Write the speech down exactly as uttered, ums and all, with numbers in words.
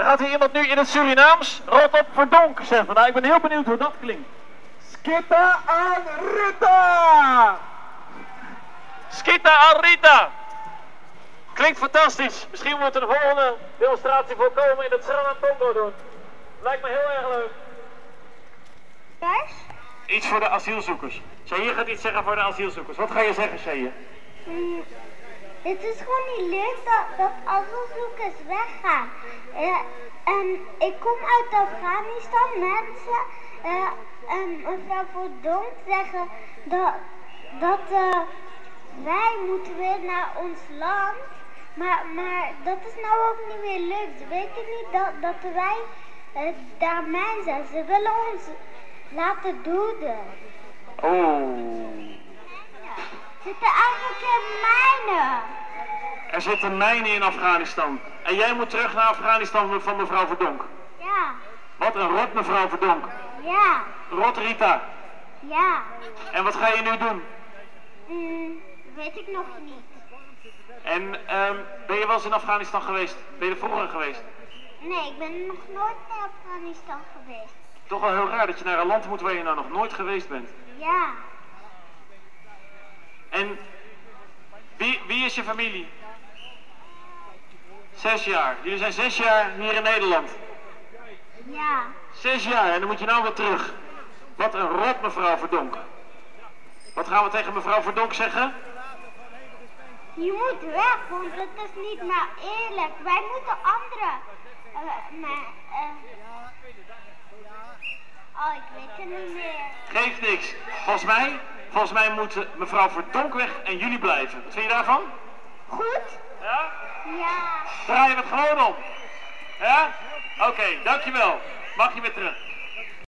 Dan gaat hier iemand nu in het Surinaams rot op verdonk zeggen. Nou, ik ben heel benieuwd hoe dat klinkt. Skita aan Rita! Skita aan Rita! Klinkt fantastisch. Misschien moeten we de volgende demonstratie voorkomen in het Sranan Tongo doen. Lijkt me heel erg leuk. Pers? Iets voor de asielzoekers. Shaye gaat iets zeggen voor de asielzoekers. Wat ga je zeggen, Shaye? Hmm. Het is gewoon niet leuk dat, dat asielzoekers weggaan. Uh, um, ik kom uit Afghanistan. Mensen, uh, um, mevrouw Verdonk zeggen dat, dat uh, wij moeten weer naar ons land. Maar, maar dat is nou ook niet meer leuk. Ze weten niet dat, dat wij uh, daar mijn zijn. Ze willen ons laten doden. Oh. Zitten eigenlijk in mijnen. Er zitten mijnen in Afghanistan. En jij moet terug naar Afghanistan van mevrouw Verdonk. Ja. Wat een rot, mevrouw Verdonk. Ja. Rot, Rita. Ja. En wat ga je nu doen? Mm, weet ik nog niet. En um, ben je wel eens in Afghanistan geweest? Ben je er vroeger geweest? Nee, ik ben nog nooit naar Afghanistan geweest. Toch wel heel raar dat je naar een land moet waar je nou nog nooit geweest bent. Ja. En wie, wie is je familie? Zes jaar. Jullie zijn zes jaar hier in Nederland. Ja. Zes jaar en dan moet je nou weer terug. Wat een rot, mevrouw Verdonk. Wat gaan we tegen mevrouw Verdonk zeggen? Je moet weg, want het is niet meer eerlijk. Wij moeten anderen... Uh, maar, uh... Oh, ik weet het niet meer. Geeft niks. Volgens mij, volgens mij moet mevrouw Verdonk weg en jullie blijven. Wat vind je daarvan? Goed? Ja? Ja. Draaien we het gewoon om. Ja? Oké, okay, dankjewel. Mag je weer terug.